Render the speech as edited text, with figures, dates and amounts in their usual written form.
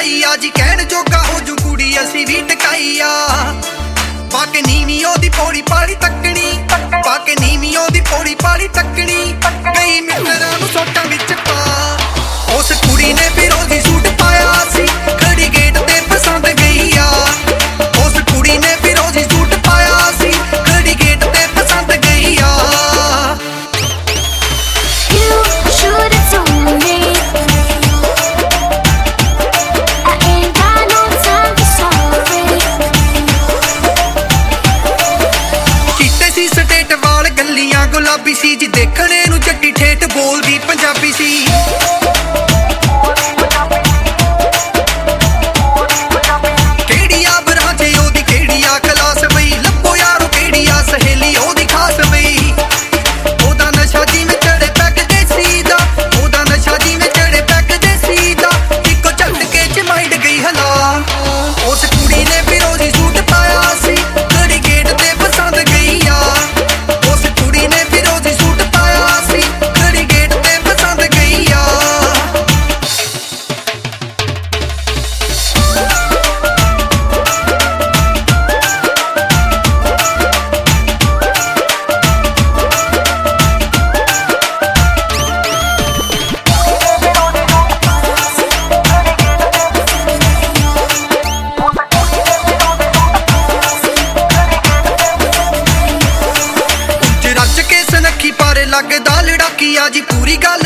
ਟਕਾਈ ਆ ਜੀ, ਕਹਿਣ ਜੋਗਾ ਹੋ ਜੂ ਕੁੜੀ ਅਸੀਂ ਵੀ ਟਕਾਈ ਆ। ਪਾ ਕੇ ਨੀਵੀਂ ਉਹਦੀ ਪੌੜੀ ਪਾਲੀ ਤੱਕਣੀ, ਪਾ ਕੇ ਨੀਵੀਂ ਉਹਦੀ ਪੌੜੀ ਪਾਲੀ ਤੱਕਣੀ, ਕਈ ਮਿੱਤਰਾਂ ਨੂੰ ਸੋਟਾਂ ਵਿੱਚ ਪਾ। ਉਸ ਕੁੜੀ ਨੇ ਫਿਰੋਜ਼ੀ ਸੂਟ ਪਾਇਆ ਸੀ, ਖੜੀ ਗੇਟ ਤੇ ਪਸੰਦ ਗਈ ਆ। ਉਸ ਕੁੜੀ ਨੇ ਫਿਰੋਜ਼ੀ ਸੂਟ ਪਾਇਆ ਸੀ, ਖੜੀ ਗੇਟ ਤੇ ਪਸੰਦ ਗਈ ਆ। ਗੁਲਾਬੀ ਸੀ ਜੀ ਦੇਖਣੇ ਨੂੰ, ਜੱਟੀ ਠੇਠ ਬੋਲਦੀ ਪੰਜਾਬੀ ਸੀ। ਕਿਹੜੀ ਆ ਬਰਾਂਚੇ ਉਹਦੀ, ਕਿਹੜੀ ਆ ਕਲਾਸ ਬਈ, ਲੱਭੋ ਯਾਰੋ ਕਿਹੜੀ ਆ ਸਹੇਲੀ ਉਹਦੀ ਖਾਸ ਬਈ। ਉਹਦਾ ਨਸ਼ਾ ਜਿਵੇਂ ਚੜੇ ਪੈਕ ਦੇਸੀ ਦਾ, ਉਹਦਾ ਨਸ਼ਾ ਜਿਵੇਂ ਚੜੇ ਪੈਕ ਦੇਸੀ ਦਾ, ਇੱਕੋ ਝਟਕੇ ਚ ਮਾਈਂਡ ਗਈ ਹਲਾ। ਉਸ ਕੁੜੀ ਨੇ ਫਿਰੋਜ਼ੀ ਸੂਟ ਪਾਇਆ ਸੀ, ਖੜੀ ਗੇਟ ਤੇ ਪਸੰਦ ਗਈ ਆ। ਉਸ ਕੁੜੀ ਨੇ ਫਿਰੋਜ਼ੀ ਸੂਟ ਪਾਇਆ ਸੀ, ਖੜੀ ਗੇਟ ਤੇ ਪਸੰਦ ਗਈ ਆ। ਰੱਜ ਕੇ ਸਨੱਖੀ ਪਾਰੇ ਲੱਗਦਾ ਲੜਾਕੀ ਆ ਜੀ, ਪੂਰੀ ਗੱਲ